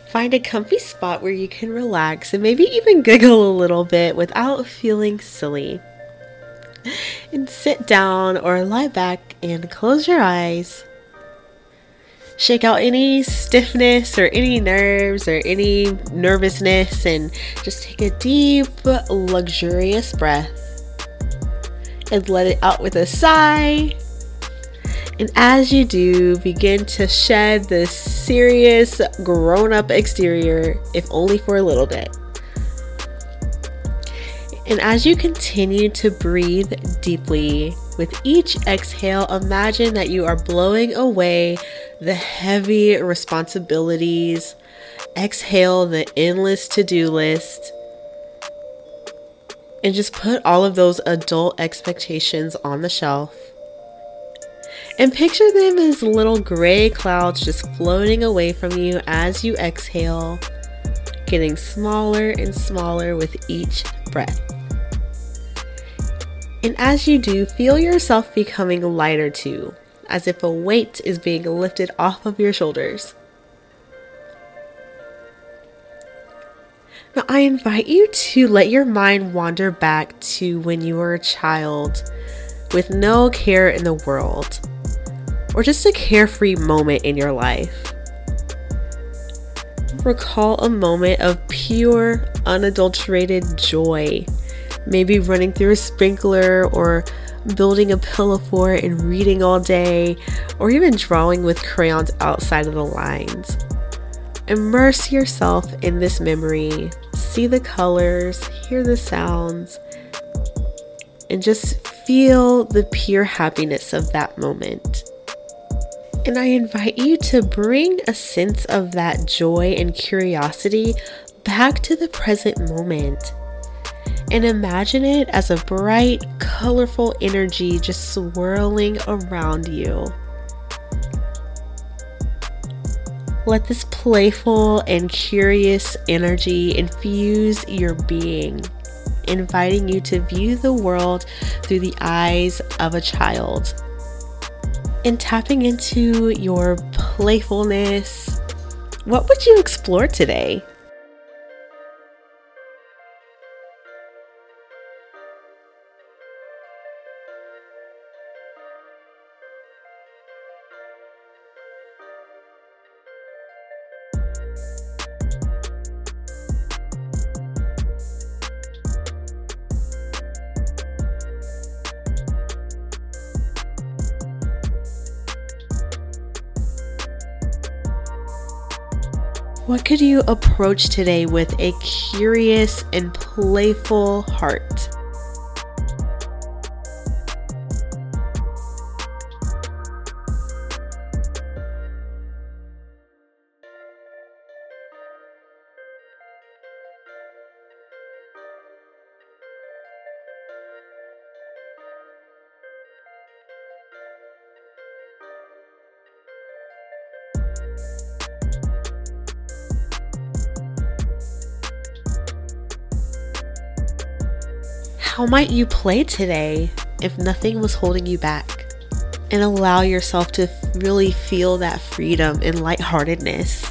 Find a comfy spot where you can relax and maybe even giggle a little bit without feeling silly. And sit down or lie back and close your eyes. Shake out any stiffness or any nerves or any nervousness and just take a deep, luxurious breath and let it out with a sigh. And as you do, begin to shed this serious, grown-up exterior, if only for a little bit. And as you continue to breathe deeply, with each exhale, imagine that you are blowing away the heavy responsibilities. Exhale the endless to-do list. And just put all of those adult expectations on the shelf. And picture them as little gray clouds just floating away from you as you exhale, getting smaller and smaller with each breath. And as you do, feel yourself becoming lighter too, as if a weight is being lifted off of your shoulders. Now, I invite you to let your mind wander back to when you were a child with no care in the world, or just a carefree moment in your life. Recall a moment of pure, unadulterated joy, maybe running through a sprinkler or building a pillow fort and reading all day, or even drawing with crayons outside of the lines. Immerse yourself in this memory, see the colors, hear the sounds, and just feel the pure happiness of that moment. And I invite you to bring a sense of that joy and curiosity back to the present moment. And imagine it as a bright, colorful energy just swirling around you. Let this playful and curious energy infuse your being, inviting you to view the world through the eyes of a child. And tapping into your playfulness, what would you explore today? What could you approach today with a curious and playful heart? How might you play today if nothing was holding you back? And allow yourself to really feel that freedom and lightheartedness.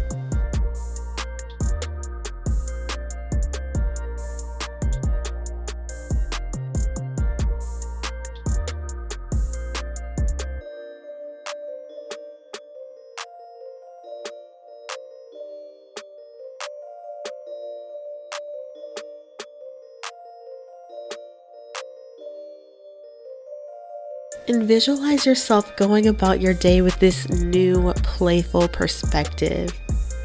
And visualize yourself going about your day with this new, playful perspective.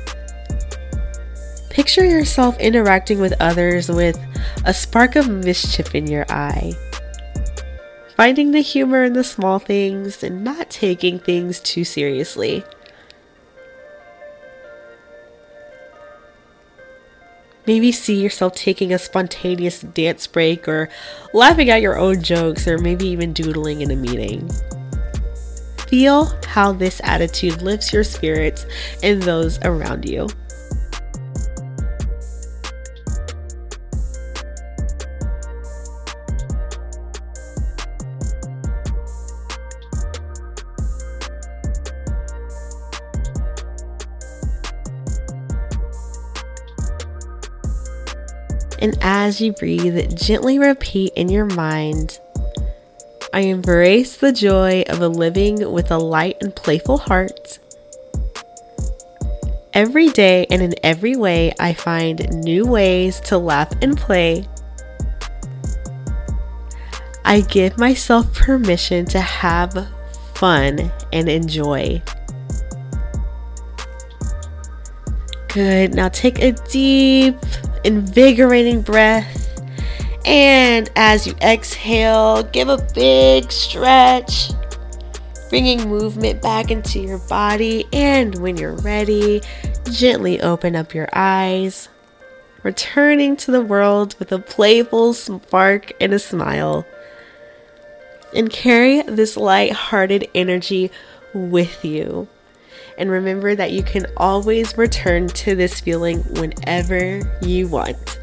Picture yourself interacting with others with a spark of mischief in your eye. Finding the humor in the small things and not taking things too seriously. Maybe see yourself taking a spontaneous dance break or laughing at your own jokes or maybe even doodling in a meeting. Feel how this attitude lifts your spirits and those around you. And as you breathe, gently repeat in your mind, I embrace the joy of living with a light and playful heart. Every day and in every way, I find new ways to laugh and play. I give myself permission to have fun and enjoy. Good. Now take a deep, invigorating breath. And as you exhale, give a big stretch, bringing movement back into your body. And when you're ready, gently open up your eyes, returning to the world with a playful spark and a smile. And carry this light-hearted energy with you. And remember that you can always return to this feeling whenever you want.